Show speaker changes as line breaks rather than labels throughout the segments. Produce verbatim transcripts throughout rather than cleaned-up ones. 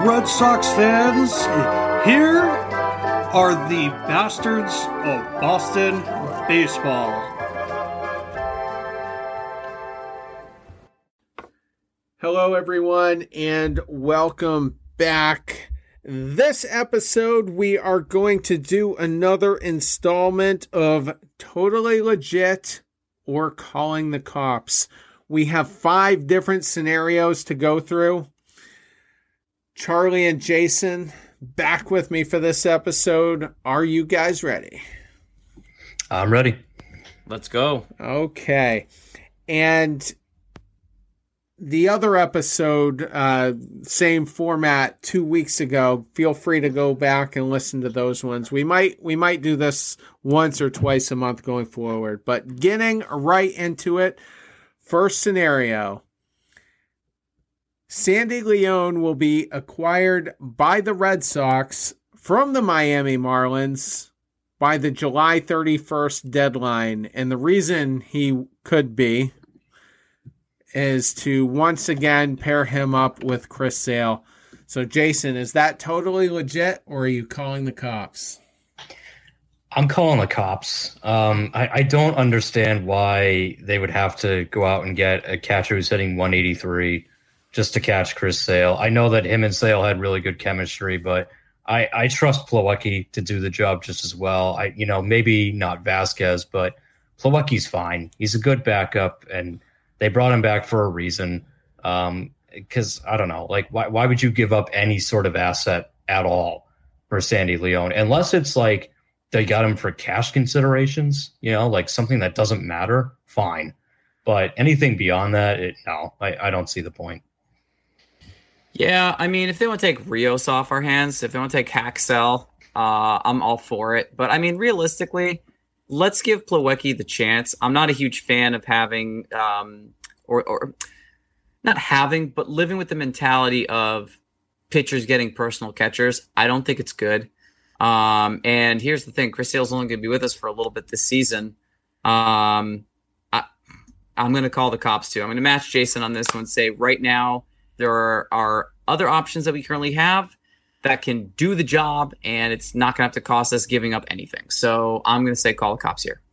Red Sox fans. Here are the bastards of Boston baseball.
Hello, everyone, and welcome back. This episode, we are going to do another installment of Totally Legit or Calling the Cops. We have five different scenarios to go through. Charlie and Jason back with me for this episode. Are you guys ready?
I'm ready.
Let's go.
Okay. And the other episode, uh, same format two weeks ago. Feel free to go back and listen to those ones. We might we might do this once or twice a month going forward. But getting right into it, first scenario. Sandy Leon will be acquired by the Red Sox from the Miami Marlins by the July thirty-first deadline. And the reason he could be is to once again pair him up with Chris Sale. So, Jason, is that totally legit, or are you calling the cops?
I'm calling the cops. Um, I, I don't understand why they would have to go out and get a catcher who's hitting one eighty-three just to catch Chris Sale. I know that him and Sale had really good chemistry, but I, I trust Plawecki to do the job just as well. I, you know, maybe not Vasquez, but Plawecki's fine. He's a good backup, and they brought him back for a reason. Um, because I don't know, like why why would you give up any sort of asset at all for Sandy Leon? Unless it's like they got him for cash considerations, you know, like something that doesn't matter, fine. But anything beyond that, it, no, I, I don't see the point.
Yeah, I mean, if they want to take Rios off our hands, if they want to take Haxel, uh, I'm all for it. But I mean, realistically, let's give Plawecki the chance. I'm not a huge fan of having, um, or, or not having, but living with the mentality of pitchers getting personal catchers. I don't think it's good. Um, and here's the thing: Chris Sale's only going to be with us for a little bit this season. Um, I, I'm going to call the cops too. I'm going to match Jason on this one. Say right now there are, are other options that we currently have that can do the job, and it's not going to have to cost us giving up anything. So I'm going to say call the cops here.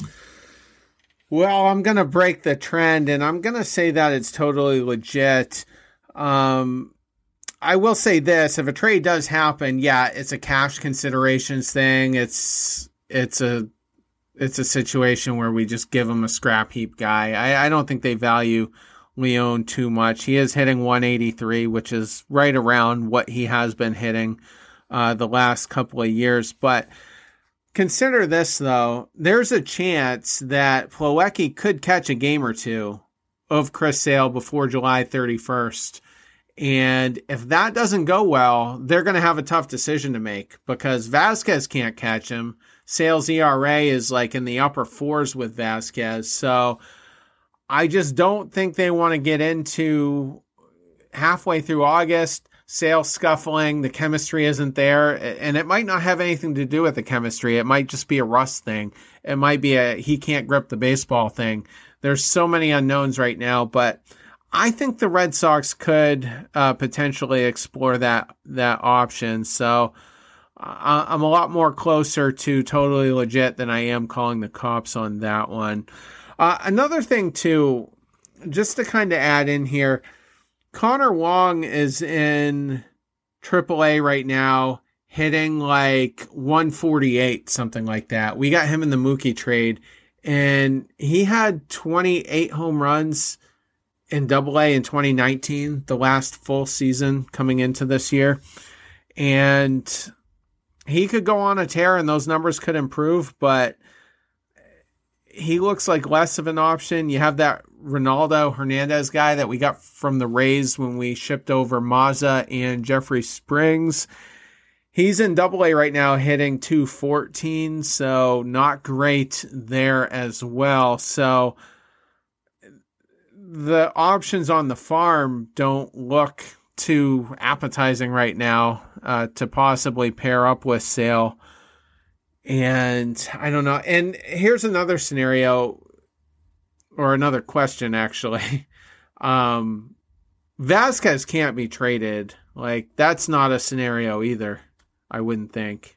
Well, I'm going to break the trend, and I'm going to say that it's totally legit. Um, I will say this. If a trade does happen, yeah, it's a cash considerations thing. It's it's a it's a situation where we just give him a scrap heap guy. I, I don't think they value Leon too much. He is hitting one eighty-three, which is right around what he has been hitting uh, the last couple of years. But consider this, though. There's a chance that Plawecki could catch a game or two of Chris Sale before July thirty-first. And if that doesn't go well, they're going to have a tough decision to make because Vasquez can't catch him. Sale's E R A is like in the upper fours with Vasquez. So I just don't think they want to get into halfway through August, Sale scuffling, the chemistry isn't there, and it might not have anything to do with the chemistry. It might just be a rust thing. It might be a he can't grip the baseball thing. There's so many unknowns right now, but I think the Red Sox could uh, potentially explore that that option. So uh, I'm a lot more closer to totally legit than I am calling the cops on that one. Uh, another thing, too, just to kind of add in here, Connor Wong is in triple A right now, hitting like one forty-eight, something like that. We got him in the Mookie trade, and he had twenty-eight home runs in double A in twenty nineteen, the last full season coming into this year. And he could go on a tear, and those numbers could improve, but he looks like less of an option. You have that Ronaldo Hernandez guy that we got from the Rays when we shipped over Mazza and Jeffrey Springs. He's in double A right now hitting two fourteen, so not great there as well. So the options on the farm don't look too appetizing right now uh, to possibly pair up with Sale. And I don't know. And here's another scenario or another question, actually. Um, Vasquez can't be traded Like, that's not a scenario either, I wouldn't think.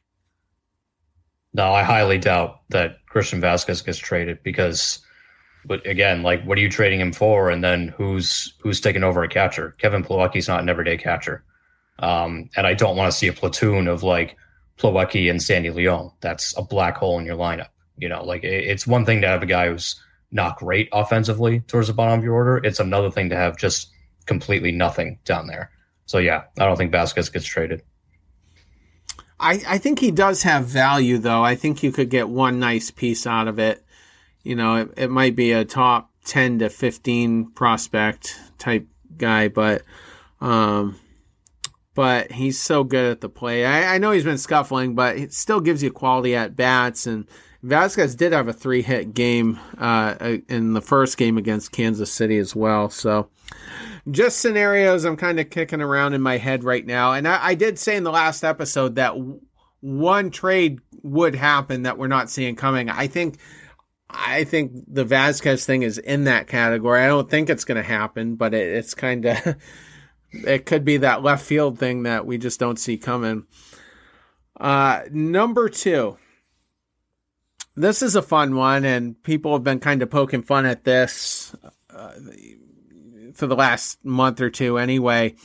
No, I highly doubt that Christian Vasquez gets traded because, but again, like, what are you trading him for? And then who's who's taking over a catcher? Kevin Plawecki's not an everyday catcher. Um, and I don't want to see a platoon of, like, Plawecki and Sandy Leon. That's a black hole in your lineup. You know, like, it, it's one thing to have a guy who's not great offensively towards the bottom of your order. It's another thing to have just completely nothing down there. So, yeah, I don't think Vasquez gets traded.
I, I think he does have value, though. I think you could get one nice piece out of it. You know, it, it might be a top ten to fifteen prospect type guy, but um, but he's so good at the plate. I, I know he's been scuffling, but it still gives you quality at bats. And Vasquez did have a three hit game uh, in the first game against Kansas City as well. So just scenarios I'm kind of kicking around in my head right now. And I, I did say in the last episode that w- one trade would happen that we're not seeing coming. I think I think the Vasquez thing is in that category. I don't think it's going to happen, but it, it's kind of it could be that left field thing that we just don't see coming. Uh, number two. This is a fun one, and people have been kind of poking fun at this uh, for the last month or two anyway.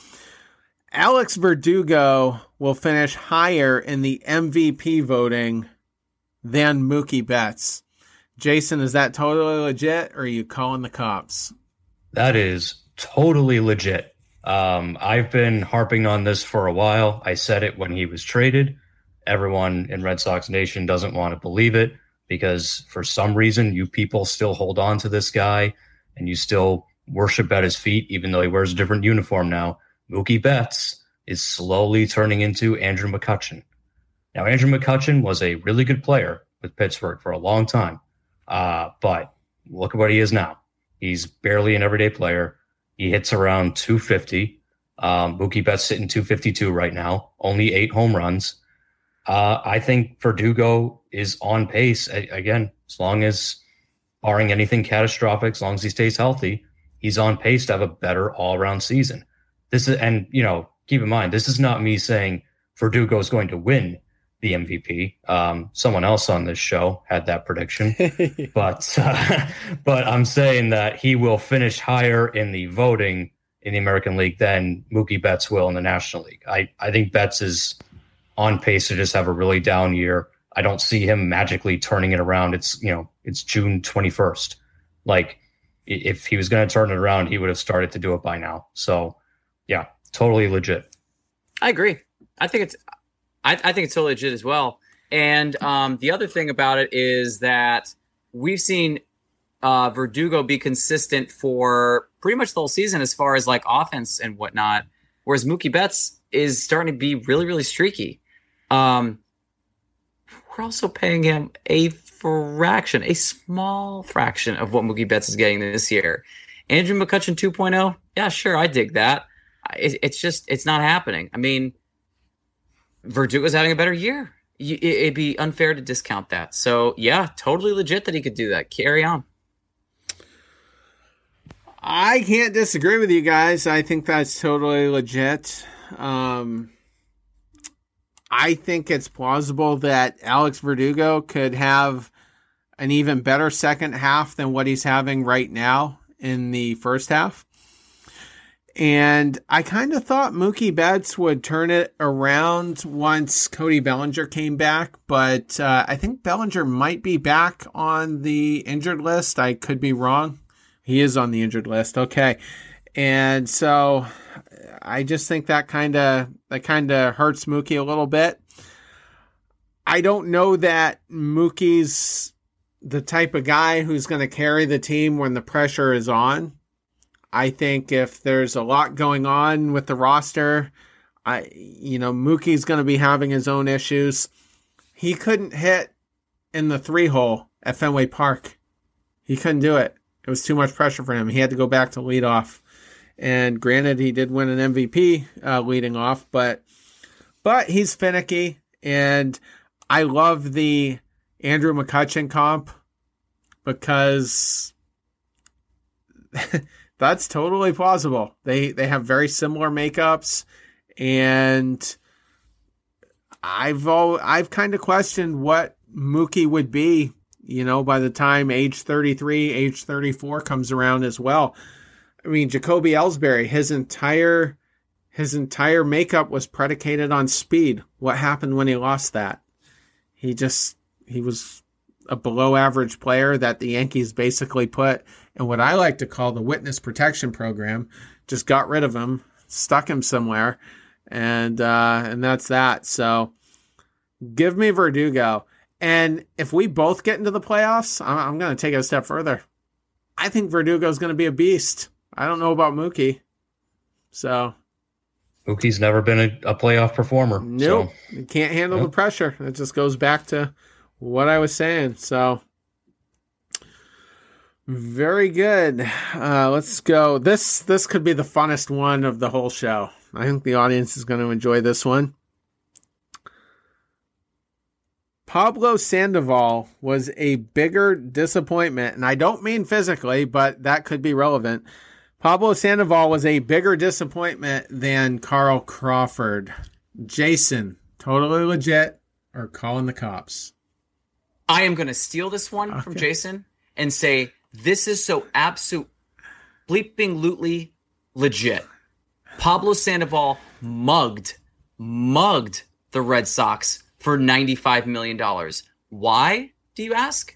Alex Verdugo will finish higher in the M V P voting than Mookie Betts. Jason, is that totally legit, or are you calling the cops?
That is totally legit. Um, I've been harping on this for a while. I said it when he was traded. Everyone in Red Sox Nation doesn't want to believe it, because for some reason you people still hold on to this guy and you still worship at his feet, even though he wears a different uniform now. Mookie Betts is slowly turning into Andrew McCutchen. Now, Andrew McCutchen was a really good player with Pittsburgh for a long time, uh, but look at what he is now. He's barely an everyday player. He hits around two fifty. Um, Mookie Betts sitting two fifty-two right now, only eight home runs. Uh, I think Verdugo is on pace, again, as long as, barring anything catastrophic, as long as he stays healthy, he's on pace to have a better all-around season. This is, and, you know, keep in mind, this is not me saying Verdugo is going to win the M V P. Um, someone else on this show had that prediction, but uh, but I'm saying that he will finish higher in the voting in the American League than Mookie Betts will in the National League. I, I think Betts is on pace to just have a really down year. I don't see him magically turning it around. It's, you know, it's June twenty-first. Like, if he was going to turn it around, he would have started to do it by now. So, yeah, totally legit.
I agree. I think it's, I, I think it's totally legit as well. And um, the other thing about it is that we've seen uh, Verdugo be consistent for pretty much the whole season as far as like offense and whatnot, whereas Mookie Betts is starting to be really, really streaky. Um, we're also paying him a fraction, a small fraction of what Mookie Betts is getting this year. Andrew McCutchen two point oh, yeah, sure, I dig that. It, it's just, it's not happening. I mean, Verdugo's having a better year. You, it, it'd be unfair to discount that. So, yeah, totally legit that he could do that. Carry on.
I can't disagree with you guys. I think that's totally legit. Um, I think it's plausible that Alex Verdugo could have an even better second half than what he's having right now in the first half. And I kind of thought Mookie Betts would turn it around once Cody Bellinger came back, but uh, I think Bellinger might be back on the injured list. I could be wrong. He is on the injured list. Okay. And so I just think that kind of that kind of hurts Mookie a little bit. I don't know that Mookie's the type of guy who's going to carry the team when the pressure is on. I think if there's a lot going on with the roster, I you know Mookie's going to be having his own issues. He couldn't hit in the three hole at Fenway Park. He couldn't do it. It was too much pressure for him. He had to go back to lead off. And granted, he did win an M V P uh, leading off, but but he's finicky. And I love the Andrew McCutchen comp because that's totally plausible. They they have very similar makeups, And I've all, I've kind of questioned what Mookie would be, you know, by the time age thirty-three, age thirty-four comes around as well. I mean, Jacoby Ellsbury, his entire his entire makeup was predicated on speed. What happened when he lost that? He just he was a below average player that the Yankees basically put in what I like to call the witness protection program. Just got rid of him, stuck him somewhere, and uh, and that's that. So give me Verdugo. And if we both get into the playoffs, I'm, I'm going to take it a step further. I think Verdugo is going to be a beast. I don't know about Mookie. So
Mookie's never been a, a playoff performer.
Nope.
So.
You can't handle
Nope.
the pressure. It just goes back to what I was saying. So very good. Uh, let's go. This this could be the funnest one of the whole show. I think the audience is going to enjoy this one. Pablo Sandoval was a bigger disappointment, and I don't mean physically, but that could be relevant. Pablo Sandoval was a bigger disappointment than Carl Crawford. Jason, totally legit or calling the cops?
I am going to steal this one
Okay.
from Jason and say this is so absolute bleeping lootly legit. Pablo Sandoval mugged, mugged the Red Sox for ninety-five million dollars. Why, do you ask?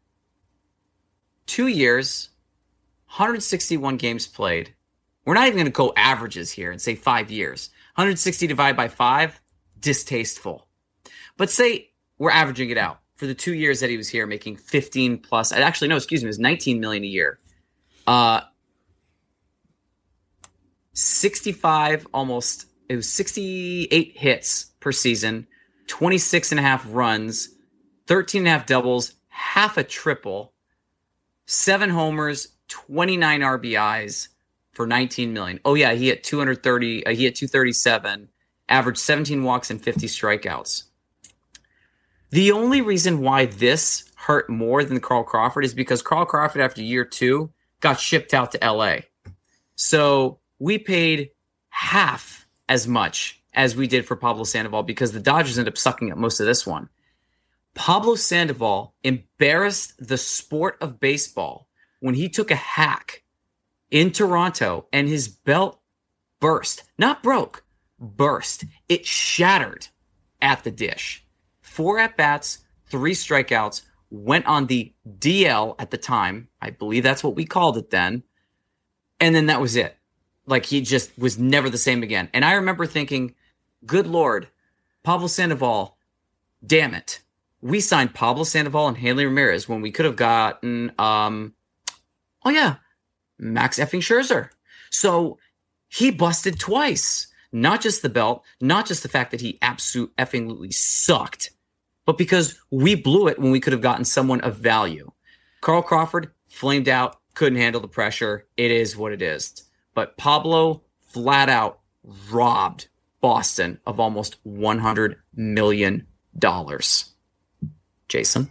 Two years, one hundred sixty-one games played. We're not even going to go averages here and say five years. one hundred sixty divided by five, distasteful. But say we're averaging it out for the two years that he was here, making fifteen plus. Actually, no, excuse me, it was nineteen million a year. Uh, sixty-five, almost, it was sixty-eight hits per season, twenty-six and a half runs, thirteen and a half doubles, half a triple, seven homers, twenty-nine R B Is for nineteen million. Oh yeah, he hit two hundred thirty, uh, he hit two thirty-seven, averaged seventeen walks and fifty strikeouts. The only reason why this hurt more than Carl Crawford is because Carl Crawford, after year two, got shipped out to L A. So we paid half as much as we did for Pablo Sandoval because the Dodgers ended up sucking up most of this one. Pablo Sandoval embarrassed the sport of baseball when he took a hack in Toronto and his belt burst. Not broke, burst. It shattered at the dish. Four at-bats, three strikeouts, went on the D L at the time. I believe that's what we called it then. And then that was it. Like, he just was never the same again. And I remember thinking, good Lord, Pablo Sandoval, damn it. We signed Pablo Sandoval and Hanley Ramirez when we could have gotten, um, oh yeah, Max effing Scherzer. So he busted twice. Not just the belt, not just the fact that he absolute effingly sucked, but because we blew it when we could have gotten someone of value. Carl Crawford flamed out, couldn't handle the pressure. It is what it is. But Pablo flat out robbed Boston of almost one hundred million dollars. Jason?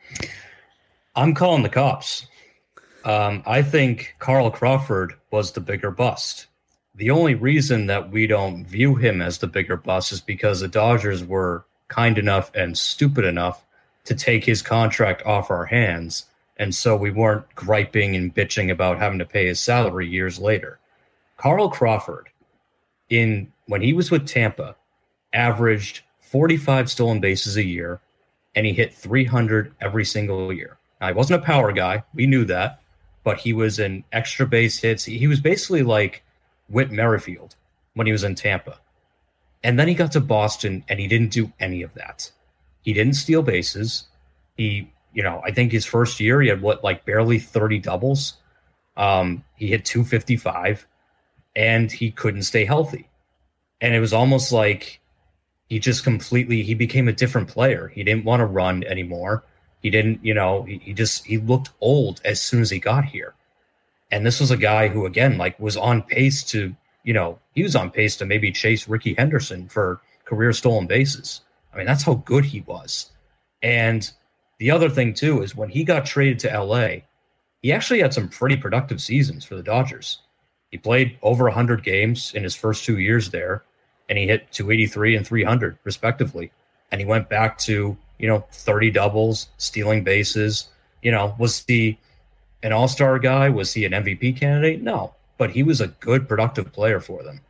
I'm calling the cops. Um, I think Carl Crawford was the bigger bust. The only reason that we don't view him as the bigger bust is because the Dodgers were kind enough and stupid enough to take his contract off our hands, and so we weren't griping and bitching about having to pay his salary years later. Carl Crawford, in when he was with Tampa, averaged forty-five stolen bases a year, and he hit three hundred every single year. Now, he wasn't a power guy. We knew that, but he was in extra base hits. He was basically like Whit Merrifield when he was in Tampa. And then he got to Boston, and he didn't do any of that. He didn't steal bases. He, you know, I think his first year, he had, what, like barely thirty doubles. Um, he hit two fifty-five, and he couldn't stay healthy. And it was almost like he just completely, he became a different player. He didn't want to run anymore. He didn't, you know, he, he just, he looked old as soon as he got here. And this was a guy who, again, like was on pace to, you know, he was on pace to maybe chase Ricky Henderson for career stolen bases. I mean, that's how good he was. And the other thing, too, is when he got traded to L A, he actually had some pretty productive seasons for the Dodgers. He played over one hundred games in his first two years there, and he hit two eighty-three and three hundred respectively. And he went back to, you know, thirty doubles, stealing bases. You know, was he an all-star guy? Was he an M V P candidate? No, but he was a good, productive player for them.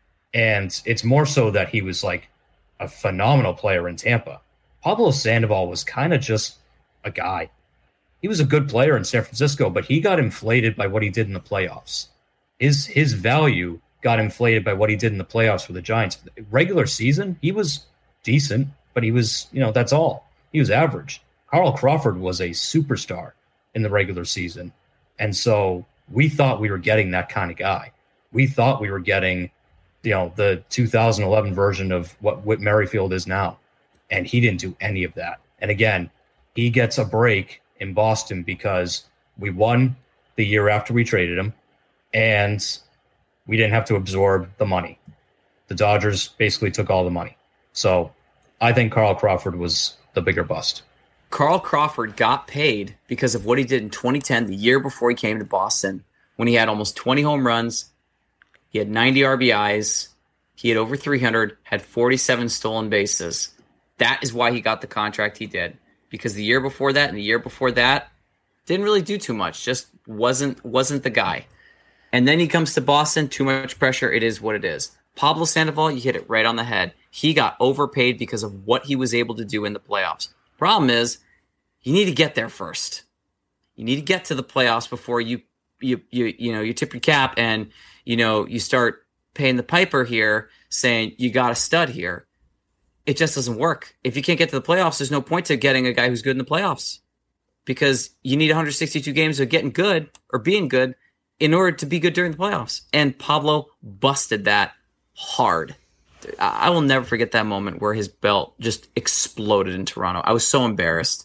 And it's more so that he was like a phenomenal player in Tampa. Pablo Sandoval was kind of just a guy. He was a good player in San Francisco, but he got inflated by what he did in the playoffs. His his value got inflated by what he did in the playoffs for the Giants. Regular season, he was decent, but he was, you know, that's all. He was average. Carl Crawford was a superstar in the regular season. And so we thought we were getting that kind of guy. We thought we were getting, you know, the two thousand eleven version of what Whit Merrifield is now. And he didn't do any of that. And again, he gets a break in Boston because we won the year after we traded him, and we didn't have to absorb the money. The Dodgers basically took all the money. So I think Carl Crawford was the bigger bust.
Carl Crawford got paid because of what he did in twenty ten, the year before he came to Boston, when he had almost twenty home runs. He had ninety R B Is. He had over three hundred, had forty-seven stolen bases. That is why he got the contract he did. Because the year before that and the year before that, didn't really do too much. Just wasn't wasn't the guy. And then he comes to Boston, too much pressure. It is what it is. Pablo Sandoval, you hit it right on the head. He got overpaid because of what he was able to do in the playoffs. Problem is, you need to get there first. You need to get to the playoffs before you you you you know you tip your cap and you know you start paying the piper here, saying you got a stud here. It just doesn't work. If you can't get to the playoffs, there's no point to getting a guy who's good in the playoffs, because you need one hundred sixty-two games of getting good or being good in order to be good during the playoffs. And Pablo busted that hard. I will never forget that moment where his belt just exploded in Toronto. I was so embarrassed.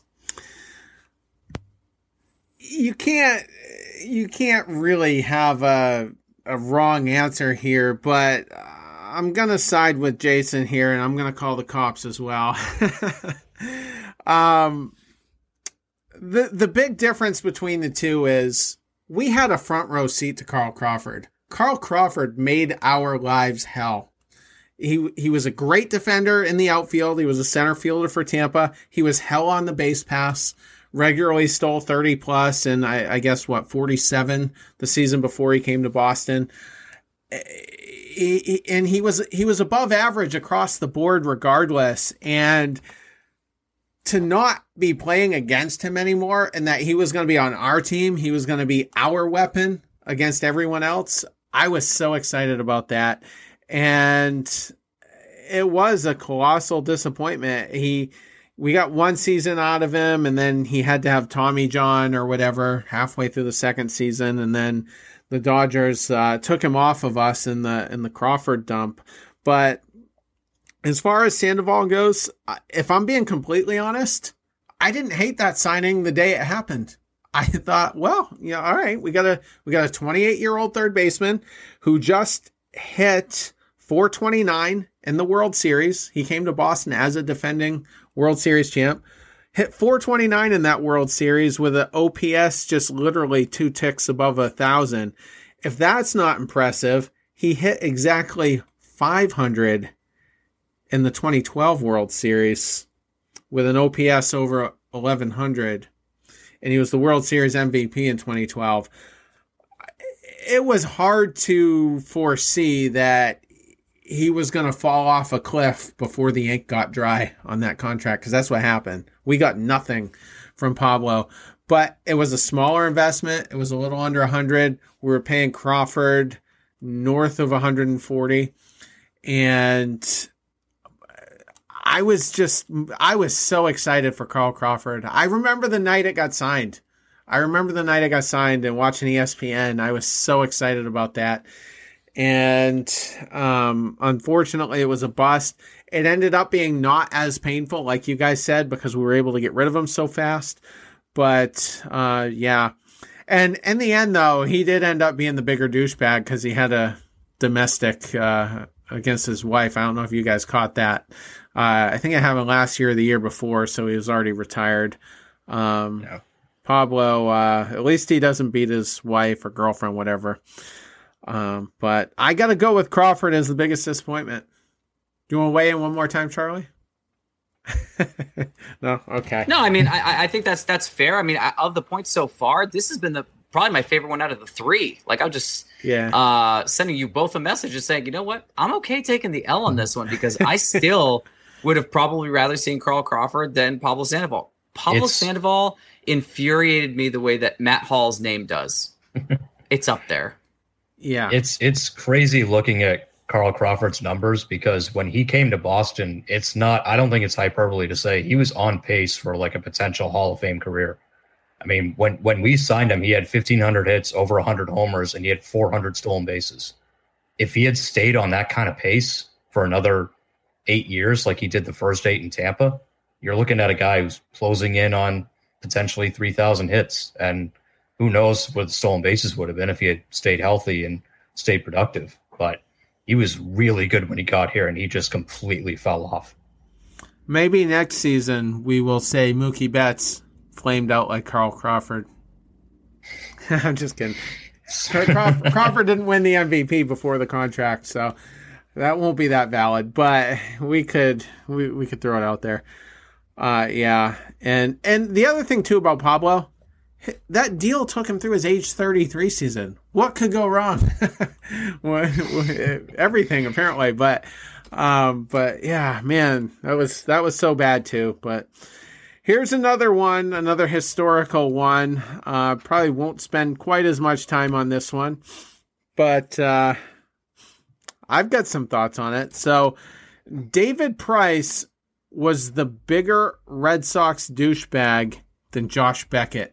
You can't, you can't really have a, a wrong answer here, but I'm going to side with Jason here, and I'm going to call the cops as well. um, the, the big difference between the two is we had a front row seat to Carl Crawford. Carl Crawford made our lives hell. He he was a great defender in the outfield. He was a center fielder for Tampa. He was hell on the base pass. Regularly stole thirty plus, and I, I guess what forty-seven the season before he came to Boston. He, he, and he was he was above average across the board, regardless. And to not be playing against him anymore, and that he was going to be on our team, he was going to be our weapon against everyone else. I was so excited about that. And it was a colossal disappointment. He, we got one season out of him, and then he had to have Tommy John or whatever halfway through the second season. And then the Dodgers uh, took him off of us in the, in the Crawford dump. But as far as Sandoval goes, if I'm being completely honest, I didn't hate that signing the day it happened. I thought, well, yeah, all right, we got a, we got a twenty-eight year old third baseman who just hit four twenty-nine in the World Series. He came to Boston as a defending World Series champ. Hit four twenty-nine in that World Series with an O P S just literally two ticks above a thousand. If that's not impressive, he hit exactly five hundred in the twenty twelve World Series with an O P S over eleven hundred. And he was the World Series M V P in twenty twelve. It was hard to foresee that he was going to fall off a cliff before the ink got dry on that contract, because that's what happened. We got nothing from Pablo, but it was a smaller investment. It was a little under one hundred. We were paying Crawford north of one hundred forty, and I was just, I was so excited for Carl Crawford. I remember the night it got signed. I remember the night I got signed and watching E S P N. I was so excited about that. And um, unfortunately, it was a bust. It ended up being not as painful, like you guys said, because we were able to get rid of him so fast. But uh, yeah. And in the end, though, he did end up being the bigger douchebag because he had a domestic uh, against his wife. I don't know if you guys caught that. Uh, I think it happened last year or the year before, so he was already retired. Um,
yeah.
Pablo, uh, at least he doesn't beat his wife or girlfriend, whatever. Um, but I got to go with Crawford as the biggest disappointment. Do you want to weigh in one more time, Charlie? No, okay.
No, I mean, I, I think that's that's fair. I mean, I, of the points so far, this has been the probably my favorite one out of the three. Like, I'm just
yeah
uh, sending you both a message just saying, you know what, I'm okay taking the L on this one because I still would have probably rather seen Carl Crawford than Pablo Sandoval. Pablo
It's...
Sandoval infuriated me the way that Matt Hall's name does. It's up there.
Yeah,
it's it's crazy looking at Carl Crawford's numbers because when he came to Boston, it's not, I don't think it's hyperbole to say he was on pace for like a potential Hall of Fame career. I mean, when, when we signed him, he had fifteen hundred hits, over one hundred homers, and he had four hundred stolen bases. If he had stayed on that kind of pace for another eight years, like he did the first eight in Tampa, you're looking at a guy who's closing in on potentially three thousand hits. And who knows what stolen bases would have been if he had stayed healthy and stayed productive. But he was really good when he got here, and he just completely fell off.
Maybe next season we will say Mookie Betts flamed out like Carl Crawford. I'm just kidding. Crawford, Crawford didn't win the M V P before the contract, so that won't be that valid. But we could we, we could throw it out there. Uh, yeah, and and the other thing too about Pablo, that deal took him through his age thirty-three season. What could go wrong? Everything apparently, but um, but yeah, man, that was that was so bad too. But here's another one, another historical one. Uh, probably won't spend quite as much time on this one, but uh, I've got some thoughts on it. So David Price was the bigger Red Sox douchebag than Josh Beckett.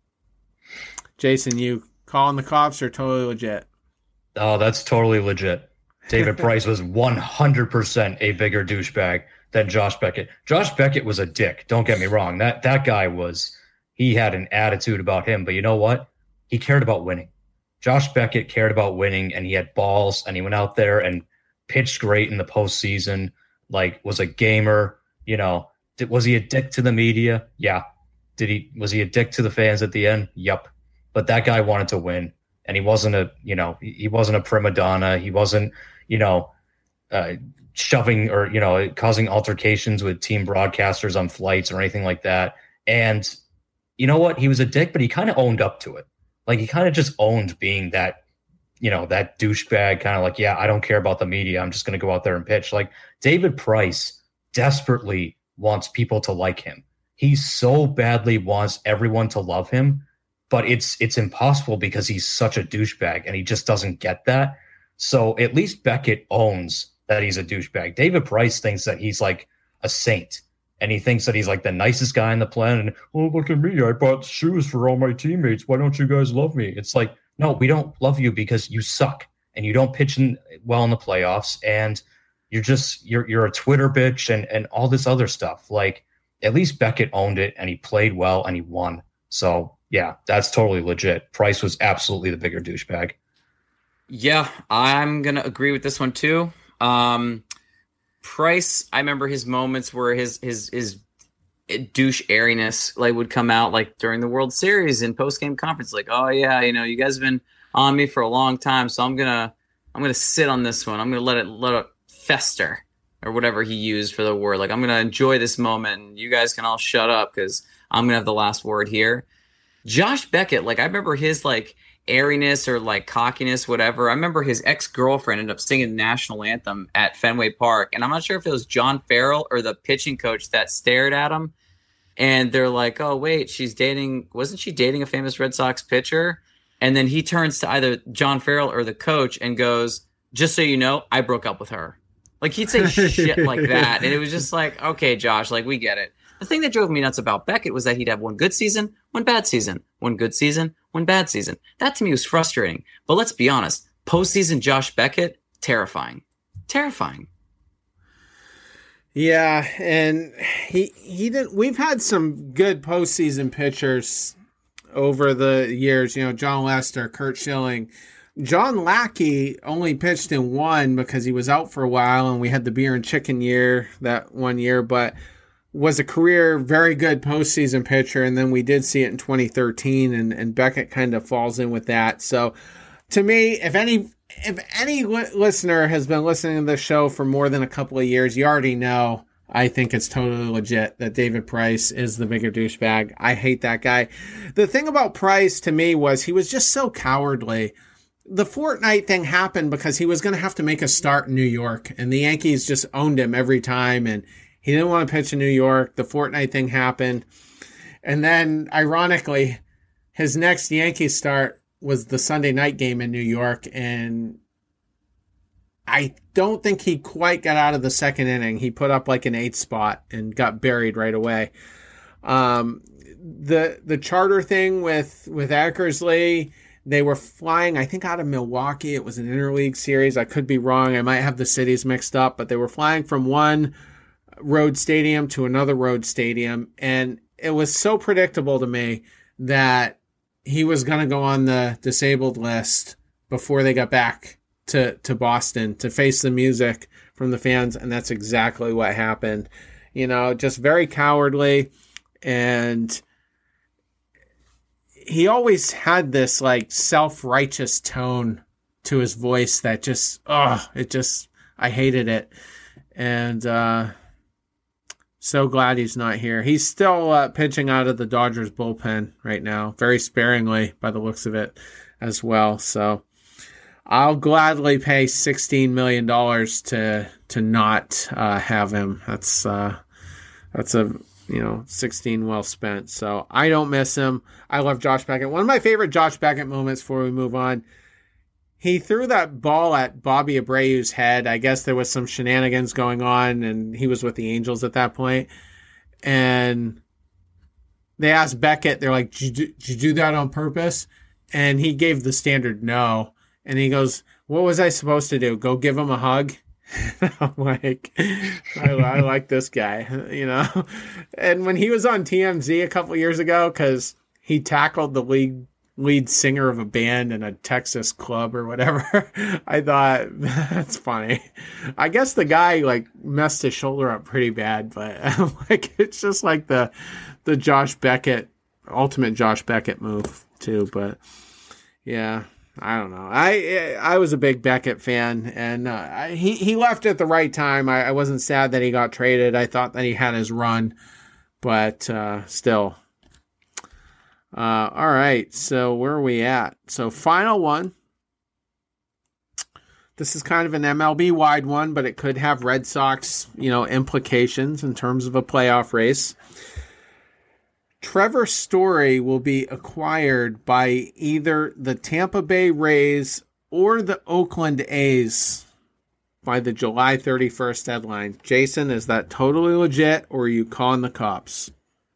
Jason, you calling the cops or totally legit?
Oh, that's totally legit. David Price was one hundred percent a bigger douchebag than Josh Beckett. Josh Beckett was a dick. Don't get me wrong. That that guy was, he had an attitude about him, but you know what? He cared about winning. Josh Beckett cared about winning, and he had balls, and he went out there and pitched great in the postseason, like was a gamer. You know, did, was he a dick to the media? Yeah. Did he, was he a dick to the fans at the end? Yep. But that guy wanted to win, and he wasn't a, you know, he wasn't a prima donna. He wasn't, you know, uh, shoving or, you know, causing altercations with team broadcasters on flights or anything like that. And you know what? He was a dick, but he kind of owned up to it. Like he kind of just owned being that, you know, that douchebag kind of like, yeah, I don't care about the media. I'm just going to go out there and pitch. Like David Price desperately wants people to like him. He so badly wants everyone to love him. But it's it's impossible because he's such a douchebag and he just doesn't get that. So at least Beckett owns that he's a douchebag. David Price thinks that he's like a saint, and he thinks that he's like the nicest guy on the planet. And, oh, look at me. I bought shoes for all my teammates. Why don't you guys love me? It's like, no, we don't love you because you suck and you don't pitch in, well in the playoffs. And you're just you're you're a Twitter bitch and, and all this other stuff. Like at least Beckett owned it and he played well and he won. So yeah, that's totally legit. Price was absolutely the bigger douchebag.
Yeah, I'm going to agree with this one too. Um, Price, I remember his moments where his his his douche airiness like would come out like during the World Series in post-game conference, like, oh yeah, you know, you guys have been on me for a long time, so I'm gonna I'm gonna sit on this one. I'm gonna let it let it fester or whatever he used for the word. Like I'm gonna enjoy this moment, and you guys can all shut up because I'm gonna have the last word here. Josh Beckett, like I remember his like airiness or like cockiness, whatever. I remember his ex-girlfriend ended up singing the national anthem at Fenway Park. And I'm not sure if it was John Farrell or the pitching coach that stared at him. And they're like, oh, wait, she's dating, wasn't she dating a famous Red Sox pitcher? And then he turns to either John Farrell or the coach and goes, just so you know, I broke up with her. Like he'd say shit like that. And it was just like, okay, Josh, like we get it. The thing that drove me nuts about Beckett was that he'd have one good season, one bad season, one good season, one bad season. That to me was frustrating. But let's be honest, postseason Josh Beckett, terrifying. Terrifying.
Yeah, and he he did we've had some good postseason pitchers over the years, you know, John Lester, Curt Schilling. John Lackey only pitched in one because he was out for a while and we had the beer and chicken year that one year, but was a career very good postseason pitcher, and then we did see it in twenty thirteen, and, and Beckett kind of falls in with that. So to me, if any if any li- listener has been listening to this show for more than a couple of years, you already know I think it's totally legit that David Price is the bigger douchebag. I hate that guy. The thing about Price to me was he was just so cowardly. The Fortnite thing happened because he was going to have to make a start in New York, and the Yankees just owned him every time, and he didn't want to pitch in New York. The Fortnite thing happened. And then, ironically, his next Yankees start was the Sunday night game in New York, and I don't think he quite got out of the second inning. He put up like an eighth spot and got buried right away. Um, the the charter thing with, with Eckersley, they were flying, I think, out of Milwaukee. It was an interleague series. I could be wrong. I might have the cities mixed up, but they were flying from one road stadium to another road stadium, and it was so predictable to me that he was going to go on the disabled list before they got back to, to Boston to face the music from the fans. And that's exactly what happened. You know, just very cowardly. And he always had this like self-righteous tone to his voice that just, oh, it just, I hated it. And, uh, so glad he's not here. He's still uh, pitching out of the Dodgers bullpen right now, very sparingly by the looks of it as well. So I'll gladly pay sixteen million dollars to to not uh, have him. That's uh, that's a you know sixteen well spent. So I don't miss him. I love Josh Beckett. One of my favorite Josh Beckett moments before we move on. He threw that ball at Bobby Abreu's head. I guess there was some shenanigans going on, and he was with the Angels at that point. And they asked Beckett, they're like, did you, do, did you do that on purpose? And he gave the standard no. And he goes, what was I supposed to do? Go give him a hug? I'm like, I, I like this guy, you know? And when he was on T M Z a couple years ago, because he tackled the league lead singer of a band in a Texas club or whatever, I thought, that's funny. I guess the guy like messed his shoulder up pretty bad, but like it's just like the the Josh Beckett, ultimate Josh Beckett move too. But yeah, I don't know. I I was a big Beckett fan, and uh, I, he he left at the right time. I, I wasn't sad that he got traded. I thought that he had his run, but uh, still. Uh, all right, so where are we at? So final one. This is kind of an M L B-wide one, but it could have Red Sox, you know, implications in terms of a playoff race. Trevor Story will be acquired by either the Tampa Bay Rays or the Oakland A's by the July thirty-first deadline. Jason, is that totally legit, or are you calling the cops?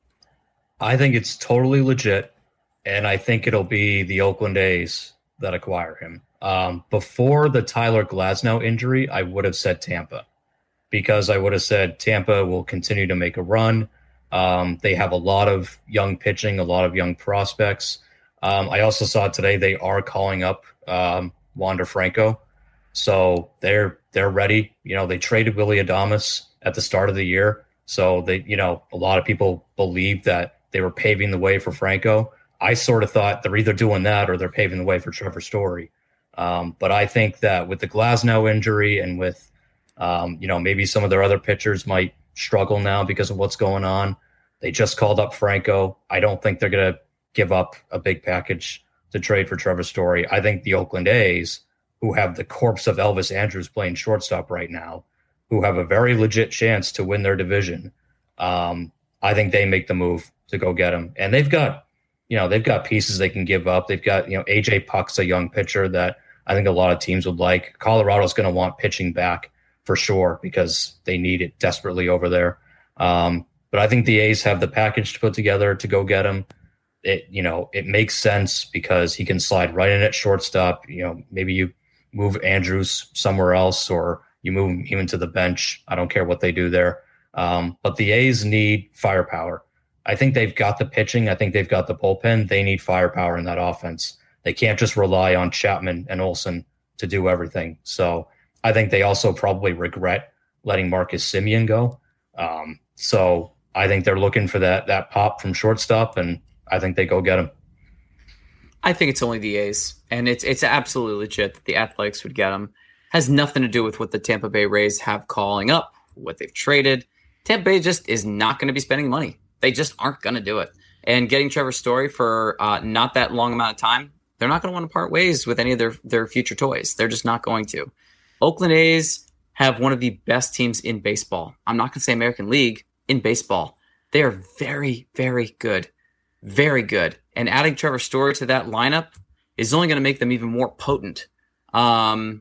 I think it's totally legit, and I think it'll be the Oakland A's that acquire him. Um, before the Tyler Glasnow injury, I would have said Tampa, because I would have said Tampa will continue to make a run. Um, they have a lot of young pitching, a lot of young prospects. Um, I also saw today they are calling up um, Wander Franco, so they're they're ready. You know, they traded Willy Adames at the start of the year, so they, you know, a lot of people believe that they were paving the way for Franco. I sort of thought they're either doing that or they're paving the way for Trevor Story. Um, but I think that with the Glasnow injury and with, um, you know, maybe some of their other pitchers might struggle now because of what's going on. They just called up Franco. I don't think they're going to give up a big package to trade for Trevor Story. I think the Oakland A's, who have the corpse of Elvis Andrus playing shortstop right now, who have a very legit chance to win their division, um, I think they make the move to go get him. And they've got, you know, they've got pieces they can give up. They've got, you know, A J Puck's a young pitcher that I think a lot of teams would like. Colorado's going to want pitching back for sure because they need it desperately over there. Um, but I think the A's have the package to put together to go get him. It, you know, it makes sense because he can slide right in at shortstop. You know, maybe you move Andrews somewhere else or you move him even to the bench. I don't care what they do there. Um, but the A's need firepower. I think they've got the pitching. I think they've got the bullpen. They need firepower in that offense. They can't just rely on Chapman and Olsen to do everything. So I think they also probably regret letting Marcus Semien go. Um, so I think they're looking for that that pop from shortstop, and I think they go get him.
I think it's only the A's, and it's it's absolutely legit that the Athletics would get him. Has nothing to do with what the Tampa Bay Rays have calling up, what they've traded. Tampa Bay just is not going to be spending money. They just aren't going to do it. And getting Trevor Story for uh, not that long amount of time, they're not going to want to part ways with any of their, their future toys. They're just not going to. Oakland A's have one of the best teams in baseball. I'm not going to say American League, in baseball. They are very, very good. Very good. And adding Trevor Story to that lineup is only going to make them even more potent. Um,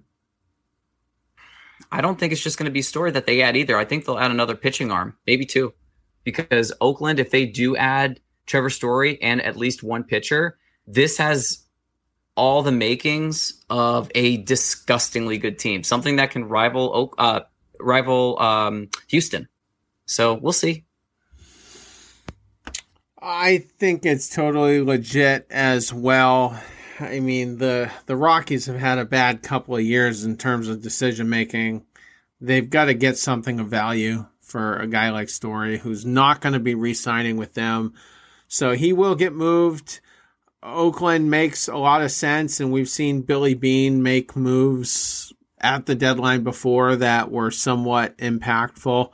I don't think it's just going to be Story that they add either. I think they'll add another pitching arm, maybe two. Because Oakland, if they do add Trevor Story and at least one pitcher, this has all the makings of a disgustingly good team. Something that can rival Oak, uh, rival um, Houston. So we'll see.
I think it's totally legit as well. I mean, the the Rockies have had a bad couple of years in terms of decision making. They've got to get something of value for a guy like Story, who's not going to be re-signing with them. So he will get moved. Oakland makes a lot of sense, and we've seen Billy Beane make moves at the deadline before that were somewhat impactful.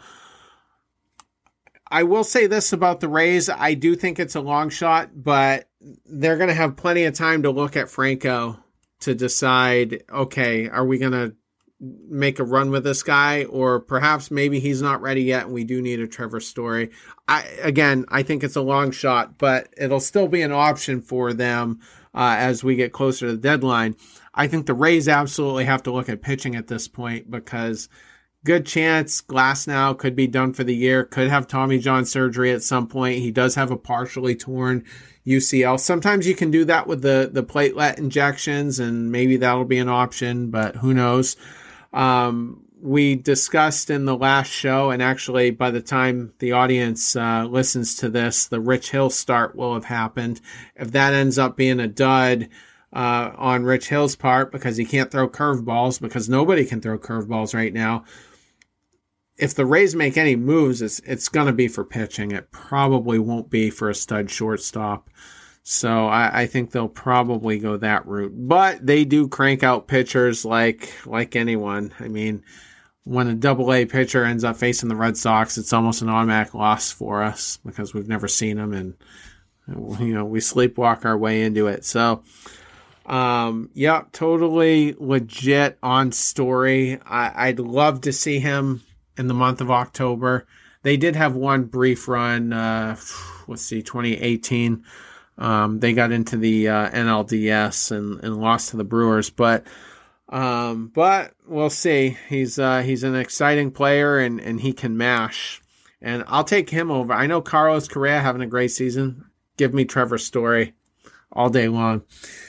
I will say this about the Rays. I do think it's a long shot, but they're going to have plenty of time to look at Franco to decide, okay, are we going to make a run with this guy? Or perhaps maybe he's not ready yet and we do need a Trevor Story. I, again, I think it's a long shot, but it'll still be an option for them uh, as we get closer to the deadline. I think the Rays absolutely have to look at pitching at this point because good chance Glasnow could be done for the year, could have Tommy John surgery at some point. He does have a partially torn U C L. Sometimes you can do that with the, the platelet injections, and maybe that'll be an option, but who knows. Um, we discussed in the last show, and actually by the time the audience uh, listens to this, the Rich Hill start will have happened. If that ends up being a dud uh, on Rich Hill's part because he can't throw curveballs, because nobody can throw curveballs right now, if the Rays make any moves, it's, it's going to be for pitching. It probably won't be for a stud shortstop. So I, I think they'll probably go that route. But they do crank out pitchers like like anyone. I mean, when a double A pitcher ends up facing the Red Sox, it's almost an automatic loss for us because we've never seen them, and you know we sleepwalk our way into it. So, um, yeah, totally legit on Story. I, I'd love to see him in the month of October. They did have one brief run, uh, let's see, twenty eighteen. Um, they got into the uh, N L D S and, and lost to the Brewers, but um, but we'll see. He's uh, he's an exciting player, and, and he can mash. And I'll take him over. I know Carlos Correa having a great season. Give me Trevor Story all day long.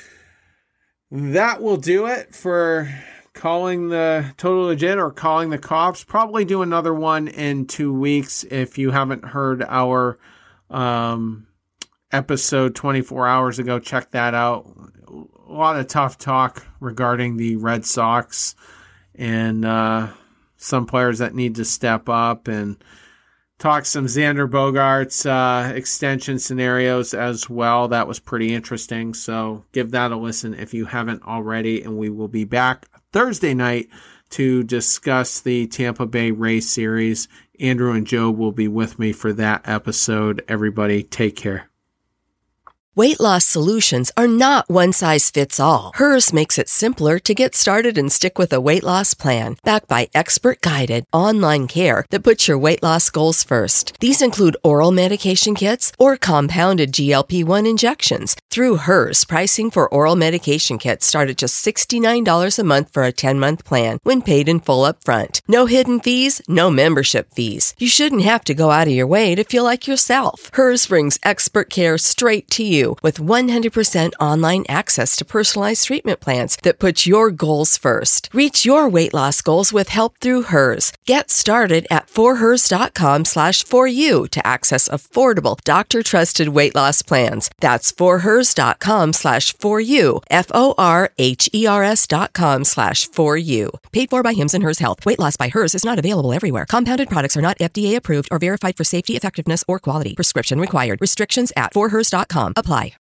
That will do it for calling the Total Legit or calling the cops. Probably do another one in two weeks if you haven't heard our um, episode twenty-four hours ago. Check that out. A lot of tough talk regarding the Red Sox and uh, some players that need to step up, and talk some Xander Bogaerts uh, extension scenarios as well. That was pretty interesting. So give that a listen if you haven't already. And we will be back Thursday night to discuss the Tampa Bay Rays series. Andrew and Joe will be with me for that episode. Everybody, take care.
Weight loss solutions are not one size fits all. Hers makes it simpler to get started and stick with a weight loss plan, backed by expert-guided online care that puts your weight loss goals first. These include oral medication kits or compounded G L P one injections. Through Hers, pricing for oral medication kits start at just sixty-nine dollars a month for a ten-month plan when paid in full upfront. No hidden fees, no membership fees. You shouldn't have to go out of your way to feel like yourself. Hers brings expert care straight to you with one hundred percent online access to personalized treatment plans that put your goals first. Reach your weight loss goals with help through Hers. Get started at forhers.com slash for you to access affordable, doctor-trusted weight loss plans. That's forhers.com slash for you, F O R H E R S dot com slash for you. Paid for by Hims and Hers Health. Weight loss by Hers is not available everywhere. Compounded products are not F D A approved or verified for safety, effectiveness, or quality. Prescription required. Restrictions at forhers dot com apply.